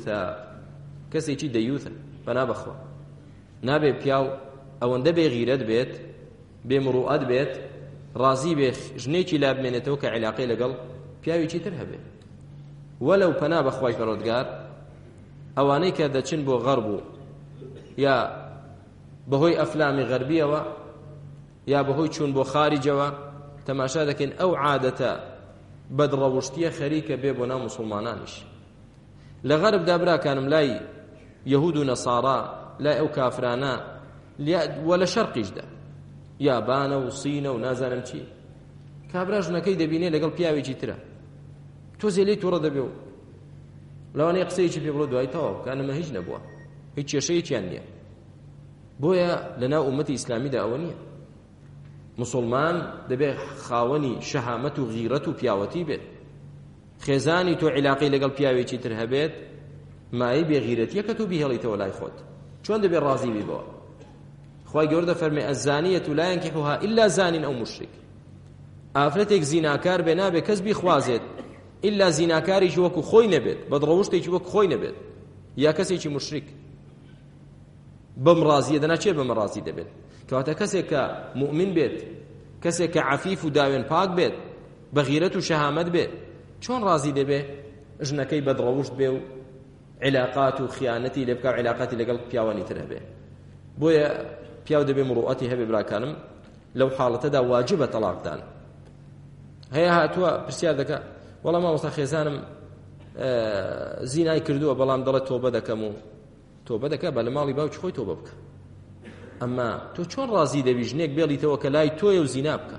[SPEAKER 2] ديوثا فنا بخوا نابي بياو أو ندبي غيرت بيت بمروءات بيت رازي بيخ جنيتي لاب من توكى علاقي لقل بياوي چی تر هبه. ولو فنا بخواي فرودگار أواني كذا چن بو غربو يا بهوي أفلام غربية يا بهوي چون بو خارجة تماشا دەکەن ئەو عادەتە بەدڕەوشتیە خەریکە بێ بۆ ناو مسلمانانیش. لە غەربدا براکانم لای یەهود و نەسارا، لای ئەو کافرانە و لە شەرقیشدا، یابانە و سینە و نازانم چی، کابرا ژنەکەی دەبینێ لەگەڵ پیاوێکی ترە، تۆزێ لێی تووڕە دەبێ و لەوانەیە قسەیەکی پێ بڵۆ دوای تەواو کانەمە هیچ نەبووە، هیچ کێشەیەکیان نییە. بۆیە لەناو ئومەتی ئیسلامیدا ئەوە نییە. مسلمان دەبێ خاوەنی شەهامەت و غیرەت و پیاوەتی بێت، خێزانی تۆ عیلاقەی لەگەڵ پیاوێکی تر هەبێت، مای بێغیرەتیە کە تۆ بیهێڵیتەوە لای خۆت، چۆن دەبێ ڕازی بیبەوە؟ خوای گەورە دەفەرمێ الزانیەة لا ينكحها إلا زان أو مشرك. ئافرەتێک زیناکار بێ نابێ کەس بیخوازێت ئیلا زیناکاریشی وەکو خۆی نەبێت، بەدڕەوشتێکی وەکو خۆی نەبێت، یا کەسێکی مشرک. بەم ڕازیە دەناچێت بەمە ڕازی دەبێت. کەواتە کەسێک کە مؤمن بێت، کەسێک کە عەفیف و داوێن پاک بێت، بە غیرەت و شەهامەت بێت، چۆن ڕازی دەبێ ژنەکەی بەدڕەوشت بێ و علاقات و خیانەتی لێ بکە و علاقاتی لەگەڵ پیاوانی تر هەبێ؟ بۆیە پیاو دەبێ مروءەتی هەبێ براکانم. لەو حاڵەتەدا واجبە تەلاقدان. هەیە هاتووە پرسیار دەکە وەڵام مامۆستا خێزانم زینای کردووە بەڵام دەڵێت تۆبە دەکەم و تۆبە دەکە بە لە ماڵی باوکی خۆی تۆبە بکە. ئەمما تۆ چۆن ڕازی دەبی ژنێک بێڵیتەوە کە لای تۆیە و زینا بکە؟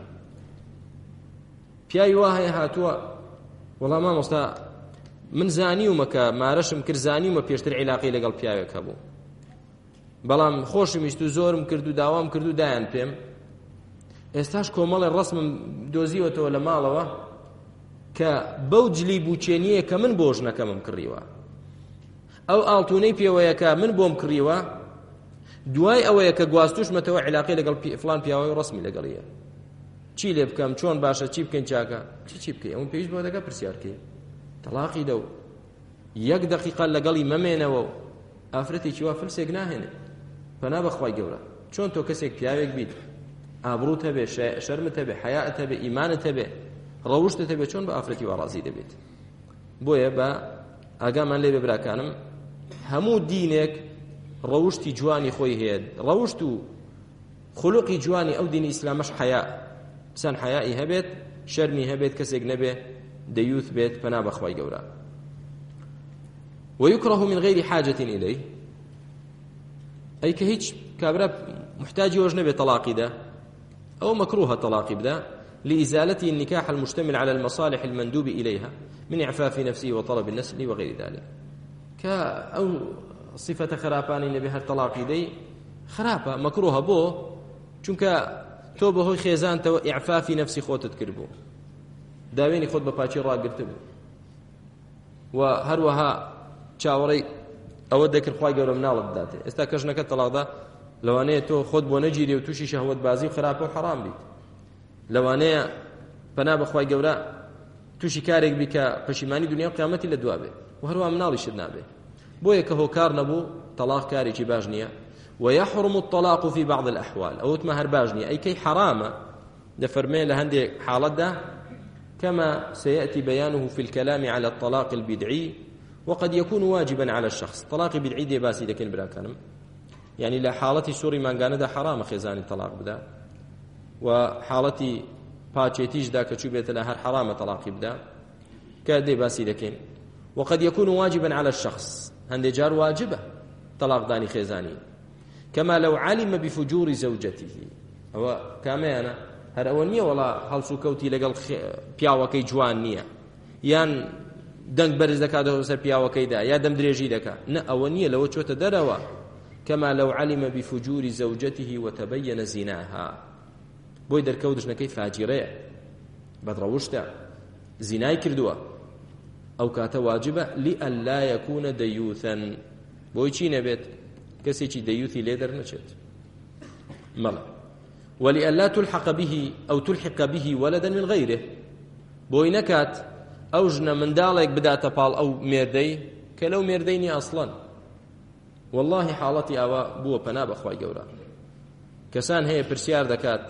[SPEAKER 2] پیاوی وا هەیە هاتووە وەڵام مامۆستا من زانیومە کە مارەشم کرد زانیومە پێشتر عیلاقی لەگەڵ پیاوێک هەبوو بەڵام خۆشم ویست و زۆرم کرد و داوام کرد و دایان پێم ئێستاش کۆمەڵی ڕسمم دۆزیوەتەوە لە ماڵەوە کە بەو جلی بوچێنیە کە من بۆ ژنەکەمم کڕیوە ئەو ئاڵتوونەی پێوەیەکە من بۆم کڕیوە دوای ئەوەیە کە گواستوشمەتەوە عیلاقی لەگەڵ فڵان پیاوەی ڕسمی لەگەڵیە چی لێ بکەم چۆن باشە چی بکەین چاکە چی بکەی ئەوم پێویست بۆ دەکە پرسیارکەی تەلاقی دە و یەک دەقیقە لەگەڵی مەمێنەوە و ئافرەتێکی وا فلسێک ناهێنێ پەنا بەخوای گەورە چۆن تۆ کەسێک پیاوێک بیت ئابڕووت هەبێ شەرمت هەبێ حەیاءت هەبێ ئیمانت هەبێ ڕەوشتت هەبێ چۆن بە ئافرەتی وا ڕازی دەبێت. بۆیە بە ئاگامان لێ بێ براکانم هەموو دینێک ڕەوشتی جوانی خۆی هەیە ڕەوشت و خولوقی جوانی ئەو دینی ئیسلامەش حەیاء چەند حەیائی هەبێت شەرمی هەبێت کەسێک نەبێ دەیوث بێت پەنا بەخوای گەورە. ويكره من غير حاجة إليه أي كهيج كابرا محتاج يوجن بطلاق ده أو مكروه طلاق ده لإزالته النكاح المشتمل على المصالح المندوب إليها من إعفاف نفسه وطلب النسل وغير ذلك أو صفة خرابان النبي هر طلاق دي خرابة مكروه بو چونك توبه خيزان تو إعفاف نفسي خوت تكربو داويني خود بپاچی راگرتبو وهروها چاوەڕێی ئەوە دەکرد خوای گەورە مناڵت بداتێ ئێستا کە ژنەکە تەلاقدا لەوانەیە تۆ خۆت بۆ نەگیری و تووشی شەهوەت بازی و خراپە و حەرام بیت لەوانەیە پەنا بەخوای گەورە تووشی کارێک بی کە پەشیمانی دنیا و قیامەتی لە دوا بێ و هەروە مناڵیشت نابێ بۆیە کە هۆکار نەبوو تەلاق کارێکی باش نییە ويحرم الطلاق في بعض الأحوال أو تما هەر باش نییە ئەی کەی حەرامە دەفەرمێ لە هەندێک حاڵەتدا كما سيأتي بيانه في الكلام على الطلاق البدعي وقد يكون واجبا على الشخص طلاق بدعي دي باسي لكن بلا كلام يعني لا حالتي سوري مانغانا دا حرام خزان الطلاق بدا وحالتي باتشيتيج دا كتشوبيت لها حرام طلاق بدا كدي باسي لكن وقد يكون واجبا على الشخص هندي جار واجبه طلاق داني خزاني كما لو علم بفجور زوجته هو كامانا هر اولنيه ولا هلسو كوتي لقل بياوكي جوان نيه يان دەنگ بەرز دەکاتەوە سەر پیاوەکەیدا یا دەم درێژی دەکات نە ئەوە نییە لەوە چۆتە دەرەوە كما لو علم بفجور زوجته وتبين زناها بۆی دەرکەوت ژنەکەی فاجیرەیە بەدڕەوشتە زینای کردووە ئەو کاتە واجبە لئەلا یەکونە دەیوثەن بۆی چی نەبێت کەسێکی دەیوثی لێ دەرنەچێت مەڵە ولئەلا تلحق به أو تلحق به ولدا من غيره بۆی نەکات ئەو ژنە منداڵێک بداتە پاڵ ئەو مێردەی کە لەو مێردەی نیە ئەسڵەن واللهی حاڵەتی ئەوە بووە پەنا بەخوای گەورە کەسان هەیە پرسیار دەکات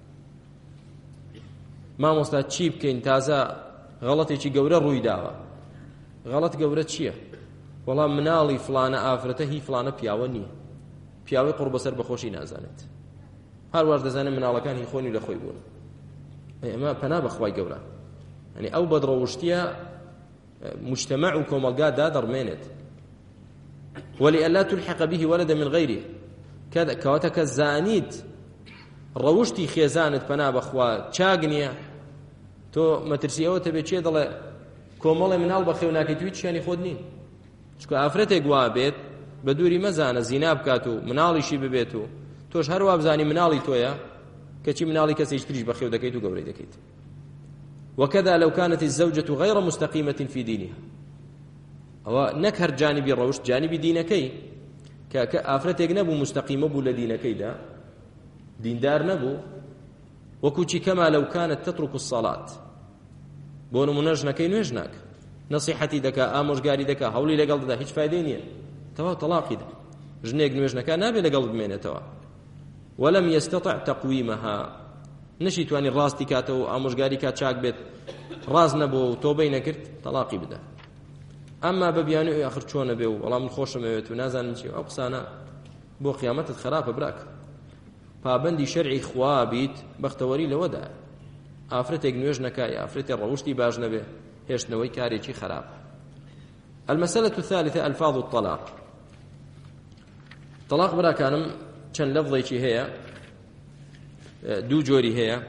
[SPEAKER 2] مامۆستا چی بکەین تازە غەڵەتێکی گەورە ڕووی داوە غەڵەت گەورە چییە وەڵام مناڵی فلانە ئافرەتە هی فلانە پیاوە نییە پیاوەی قوڕ بەسەر بەخۆشی نازانێت هەروەش دەزانێت مناڵەکان هی خۆنی لە خۆی بوون ئێمە پەنا بەخوای گەورە يعني أو بدروشتيا مجتمع وكومالقا دا درمينت ولئلا تلحق به ولدا من غيره كذا كواتك الزانيت روشتي خيزانت بنا بخوا تشاغنيا تو مترسيو تبي تشي دله كومال من البخي وناكيتويتش يعني خودنين شكو افرته غوابت بدوري مزانه زيناب كاتو منالي شي ببيتو توش هر وابزاني منالي تويا كچي منالي كسي تريج بخيو دكيتو غوري دكيت وكذا لو كانت الزوجة غير مستقيمة في دينها أو نكهر جانبي الروشت جانبي دينكي كأفرتك نبو مستقيمة بو لدينكي دا دين دار نبو وكوشي كما لو كانت تترك الصلاة بونو منجنكي نوجناك نصيحتي دكا آموش قاري دكا هولي لقلب دا هيش فايدينيا توا طلاقي دا جنيك نوجنكا نابي لقلب مينة توا ولم يستطع تقويمها نشي تواني راستي كاتو آموشگاری کات چاک بێت ڕاز نەبوو و تۆبەی نەکرد تەلاقی بدە ئەمما بەبیانی ئاخر چۆنە بێ و وەڵام من خۆشم ئەوێت و نازانم چی ئەو قسانە بۆ قیامەتت خراپە براک پابەندی شەرعی خوا بیت بەختەوەری لەوەدا ئافرەتێک نوێژ نەکای ئافرەتێ ڕەوشتی باش نەبێ هێشتنەوەی کارێکی خراپە المسألة الثالثة ألفاظ الطلاق. طلاق برا كانم چەند لفظێکی هەیە، دوو جۆری هەیە،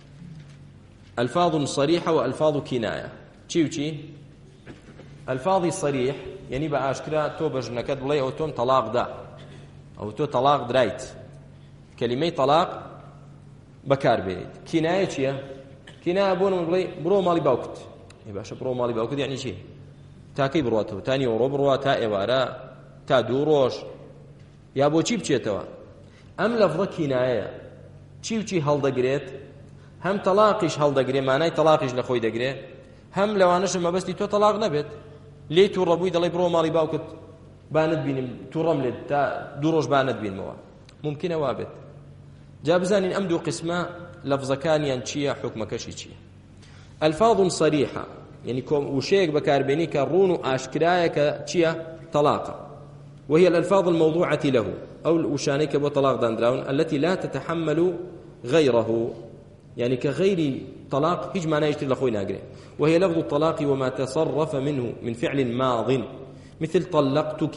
[SPEAKER 2] ألفاظ صريحة وألفاظ كناية. چی و چی؟ ألفاظی صريح يعني بأشكرا تو بجنكت بڵێ ئەو تۆم طلاق دا، ئەو تۆ طلاق درایت، کەلیمەی طلاق بەکار بێنیت. كناية چییە؟ كناية بۆنم بڵێ بڕۆ ماڵی باوکت. باشە بڕۆ ماڵی باوکت یعنی چی؟ تاکەی بڕاتەوە، تا نیوەڕۆ بڕوە، تا ئێوارە، تا دوو ڕۆژ، یا بۆچی بچێتەوە. ئەم لەفظە کینایەیە، چی و چی هەڵدەگرێت؟ هەم تەلاقیش هەڵدەگرێ، مانای تەلاقیش لە خۆی دەگرێ، هەم لەوانەشە مەبەستی تۆ تەلاق نەبێت، لێی تووڕەبووی دەڵێ بڕۆ ماڵی باوکت بانت بینیم، تووڕەم لێت تا دوو ڕۆژ بانت بینمەوە، ممکنە وا بێت. جا بزانین ئەم دوو قسمە لەفظەکانیان چییە، حکمەکەشی چییە. ألفاظ صريحة يعني وشيك بكاربيني كرون وآشكرايا چيا طلاقة، وهي الألفاظ الموضوعة له أو وشانيك بطلاق داندراون التي لا تتحمل غيره، يعني كغير طلاق هيج ما نيجتر لخوي ناقري، وهي لفظ الطلاق وما تصرف منه من فعل ماض مثل طلقتك،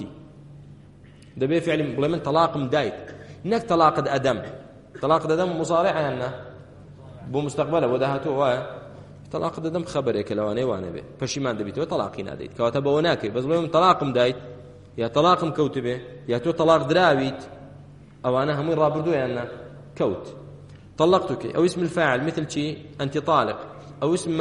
[SPEAKER 2] ده بيه فعل بلمن طلاق مدايت، إنك طلاق أدم، طلاق أدم مصارعة هنا بمستقبله ودهته طلاق دەدەم خەبەرێکە لەوانەیە وانە بێ، پەشیمان دەبیتەوە تەلاقی نادەیت، کەواتە بەوە ناکەی بەس بڵێم تەلاقم دایت یا تەلاقم کەوتبێ یا تۆ تەلاق دراویت، ئەوانە هەمووی ڕابردوویانە کەوت. طلقتك أو اسم الفاعل مثل شي أنت طالق، أو اسم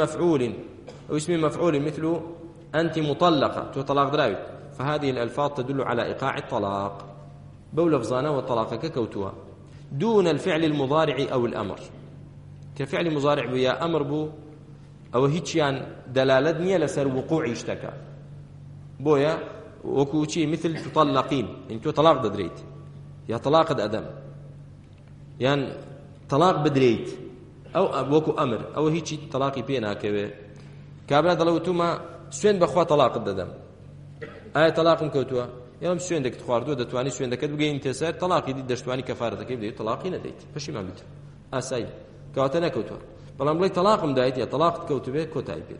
[SPEAKER 2] مفعول مثل أنت مطلقة، تو طلاق دراويت، فهذه الألفاظ تدل على إيقاع الطلاق بولفظانة وطلاقك كوتها دون الفعل المضارع أو الأمر. كفعل مضارع بيا أمر بو أو هيتشيان دلالة نية لسر وقوع اشتكى بويا وكوشي مثل تطلقين إن تو طلاق دريت يا طلاق أدم يعني طلاق بدريت أو وكو أمر أو هيتشي طلاقي بينا كبه كابلا دلو توما سوين بخوا طلاق أدم أي طلاق مكوتوا يوم سوين دك تخواردو دتواني سوين دك تبقى انتسار طلاقي دي دشتواني كفارة كيف دي طلاقي نديت فشي ما بيت أساي كواتنا كوتوا بلان بلي طلاق دايت يا طلاق كوتبه كوتاي بيت.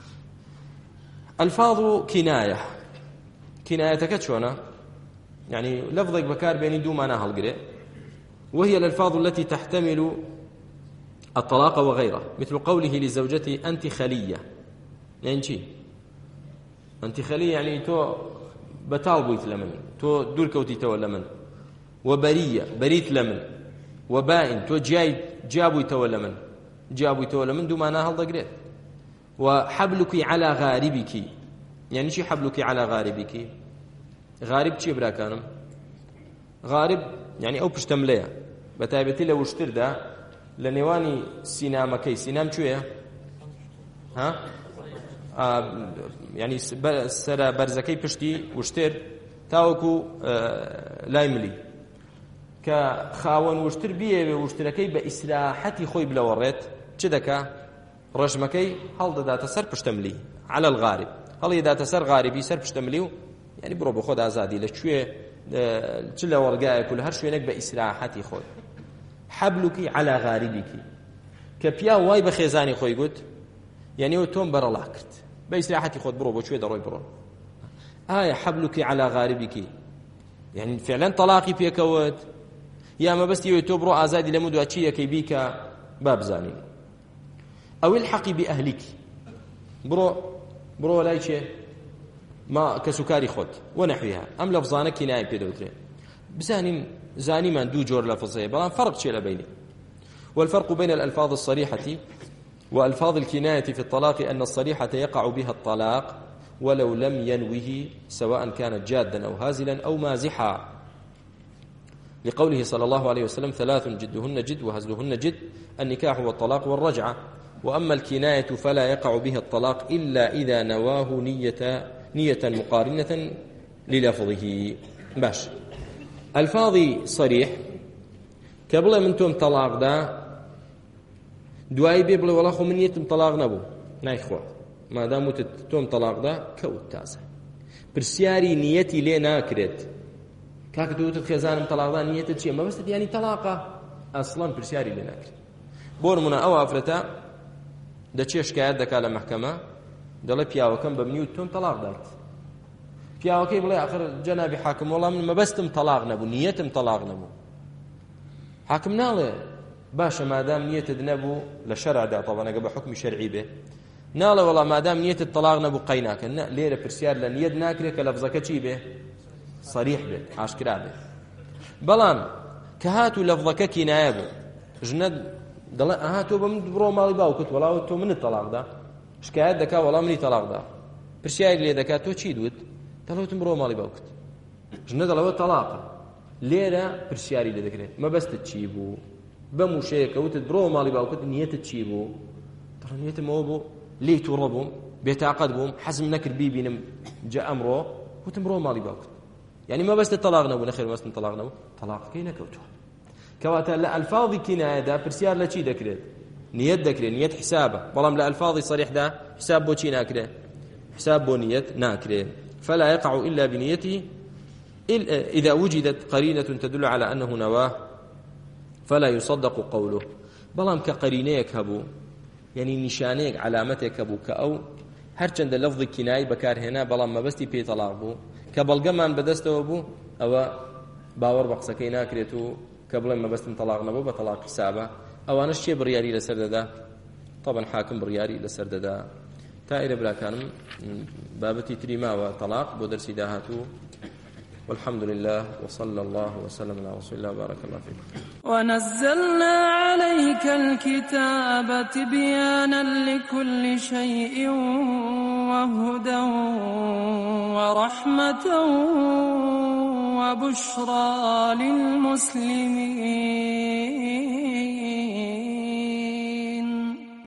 [SPEAKER 2] الفاظ كنايه كنايتك شلونه يعني لفظك بكار بين دو معناها القري، وهي الالفاظ التي تحتمل الطلاق وغيره، مثل قوله لزوجته انت خليه، يعني شي انت خليه يعني تو بتالبويت لمن تو دور كوتيته ولا من، وبريه بريت لمن، وبائن تو جاي جابويته ولا من جابوا يتولى من دو معناها الضقريت. وحبلك على غاربك يعني شي حبلك على غاربك، غارب شي برا كانم غارب يعني أو بشتملية بتايبتي لو اشتر ده لنواني سينما كي سينام شوية ها يعني سرا برزكي بشتي واشتر تاوكو لايملي كخاون واشتر بيه واشتركي بإسراحتي خوي بلا وريت چدكا رجمكي هل داتا سر پشتملي على الغارب، هل داتا سر غاربي سر پشتمليو يعني برو بخود آزادي لشوية چلا ورقاء كل هر شوينك بإسراحتي خوي. حبلك على غاربك كبيا واي بخيزاني خوي قلت يعني وتوم برا لاكت بإسراحتي خود برو بشوية دروي برو حبلك على غاربك يعني فعلا طلاقي بيكوت يا ما بس يتوبرو آزادي لمدو أشياء كي بيك باب زاني. أو الحقي بأهلك برو لا شيء ما كسكاري خود ونحوها. أم لفظانك كناية بيدوتري بزاني زاني من دو جور لفظية بلان فرق شيء لبيني. والفرق بين الألفاظ الصريحة وألفاظ الكناية في الطلاق أن الصريحة يقع بها الطلاق ولو لم ينوه سواء كانت جادا أو هازلا أو مازحا، لقوله صلى الله عليه وسلم ثلاث جدهن جد وهزلهن جد النكاح والطلاق والرجعة. وأما الكناية فلا يقع بها الطلاق إلا إذا نواه نية مقارنة للفظه. باش الفاظي صريح كبلا منتم طلاق دا دواي بيبلا والله خو من نيتم طلاق نبو نايخوا ما دام توم طلاق دا كوت تاسع برسياري نيتي لي ناكرت كاك دوت خزانم طلاق دا نيتي شيء ما بس يعني طلاقه اصلا برسياري لي ناكرت بورمنا او افرتا دا شي شكايات دكا على محكمه دله بياو كم بمنيوت توم طلاق دات پیاوەکەی بڵێ آخر جەنابی حاکم وەڵام من مەبەستم تەلاق نەبوو، نیەتم تەلاق نەبوو. حاکم ناڵێ باشە مادام نیەتت نەبوو لە شەرعدا تەڵەن ئەگە بە حکمی شەرعی بێ، ناڵێ وەڵام مادام نیەتت تەلاق نەبوو قەی ناکەن. لێرە پرسیار لە نیەت ناکرێت کە لەفزەکە چی بێ؟ صریح بێت، ئاشکرا بێت. بەڵام کە هاتوو لەفزەکە کینایە بوو، ژنە دەڵێ ئەها تۆ بە من بڕۆ ماڵی باوکت وەڵاوە تۆ منت تەلاقدا، شکایەت دەکا وەڵام منی تەلاقدا، پرسیار لێ دەکات تۆ چی دوت؟ دەڵێتم بڕۆ ماڵی باوکت. ژنە دەڵێوە تەلاقە. لێرە پرسیاری لێ دەکرێت مەبەستت چی بوو؟ بەم وشەیە کەوتت بڕۆ ماڵی باوکت نیەتت چی بوو؟ دەڵێ نیەتم ئەوە بوو لێی تووڕە بووم، بێتاقەت بووم، حەزم نەکرد بیبینم جا ئەمڕۆ وتم بڕۆ ماڵی باوکت. یعنی مەبەستت تەلاق نەبوو، نەخێر مەبەستم تەلاق نەبوو، تەلاقەکەی نەکەوتووە. کەواتە لە ئەلفاظی کینایەدا پرسیار لە چی دەکرێت؟ نیەت دەکرێت، نیەت حسابە. بەڵام لە ئەلفاظی صریحدا حساب بۆ چی ناکرێت؟ حساب بۆ نیەت ناکرێت. فلا يقع إلا بنيته إذا وجدت قرينة تدل على أنه نواه فلا يصدق قوله. بەڵام کە قەرینەیەک هەبوو، یعنی نیشانەیەک علامەتێک هەبوو کە ئەو هەرچەندە لەفظی کینایی بەکارهێنا بەڵام مەبەستی پێی تەلاق بوو، کە بەڵگەمان بەدەستەوە بوو، ئەوە باوەڕ بە قسەکەی ناکرێت و کە بڵێن مەبەستم تەلاق نەبوو بە تەلاق حسابە. ئەوانش چێ بڕیاری لەسەر دەدا؟ طبعا حاکم بڕیاری لەسەر دەدا. تا ئێرە براکانم بابەتی تری ماوە تەلاق بۆ دەرسی داهاتوو. والحمد لله وصلى الله وسلم على رسول الله بارك الله فيكم.
[SPEAKER 1] ونزلنا عليك الكتاب تبيانا لكل شيء وهدى ورحمة وبشرى للمسلمين.